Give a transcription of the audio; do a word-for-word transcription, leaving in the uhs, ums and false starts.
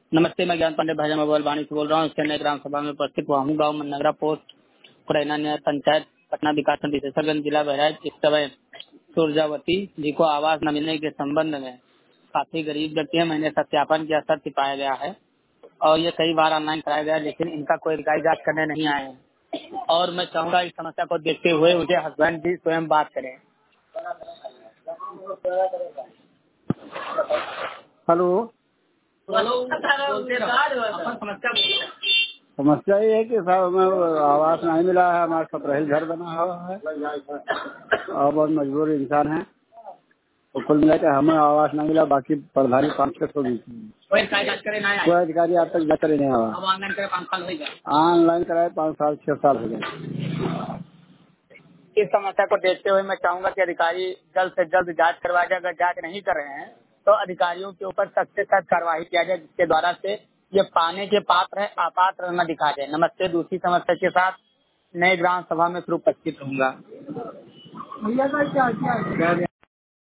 नमस्ते, मैं ज्ञान पांडे भाजपा मोबाइल वाणी से बोल रहा हूँ। चेन्नई ग्राम सभा में उपस्थित हुआ हूँ। गाँव मननगरा पोस्ट खुरैना न्याय पंचायत पटना विकास विशेषज्ञ जिला बहराइच। इस समय सुरजावती जी को आवास न मिलने के संबंध में काफी गरीब व्यक्ति है। मैंने सत्यापन किया, सत्य पाया गया है और ये कई बार ऑनलाइन कराया गया, लेकिन इनका कोई अधिकारी जांच करने नहीं आए हैं। और मैं चाहूंगा इस समस्या को देखते हुए उनके हस्बैंड भी स्वयं बात करें। हेलो। हेलो, बोलते रहो। अपन समस्या बोलो। समस्या ये है कि साहब हमें आवास नहीं मिला है। हमारा सत्रह घर बना हुआ है और बहुत मजबूर इंसान है, तो कुल मिला के हमें आवास नहीं मिला। बाकी प्रधानी पाँच छह सौ बीस कोई अधिकारी जांच करे ना आए। कोई अधिकारी आज तक जांच करे नहीं आवा। अब ऑनलाइन करे पाँच साल हो गए। ऑनलाइन कराए पाँच साल छह साल हो गए। इस समस्या को देखते हुए मैं चाहूंगा कि अधिकारी जल्द से जल्द जांच करवा जाए। अगर जांच नहीं कर रहे हैं तो अधिकारियों के ऊपर सख्त से सख्त कार्रवाई किया जाए, जिसके द्वारा से ये पाने के पात्र है अपात्र न दिखा जाए। नमस्ते, दूसरी समस्या के साथ नए ग्राम सभा में फिर उपस्थित रहूंगा।